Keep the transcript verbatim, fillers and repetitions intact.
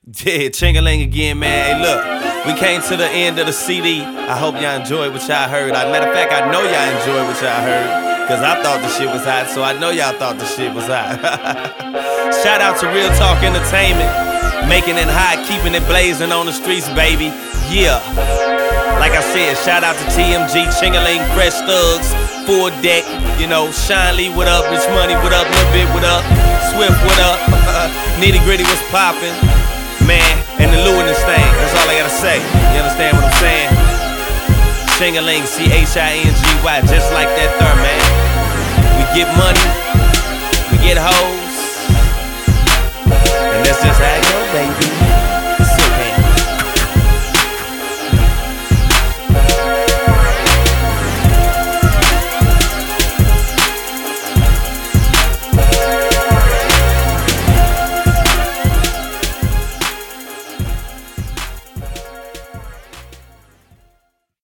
Yeah, Chingaling again, man. Hey, look, we came to the end of the C D. I hope y'all enjoyed what y'all heard. As a matter of fact, I know y'all enjoyed what y'all heard, because I thought the shit was hot, so I know y'all thought the shit was hot. Shout out to Real Talk Entertainment, making it hot, keeping it blazing on the streets, baby. Yeah. Like I said, shout out to T M G, Chingaling, Fresh Thugs, Full Deck, you know, Shine Lee, what up, Rich Money, what up, Lil Bit, what up, Swift, what up, Nitty Gritty, what's poppin', man, and the Lou in this thing, that's all I gotta say, you understand what I'm saying? Chingaling, C H I N G Y, just like that there, man. We get money, we get hoes, and that's just how it go, baby.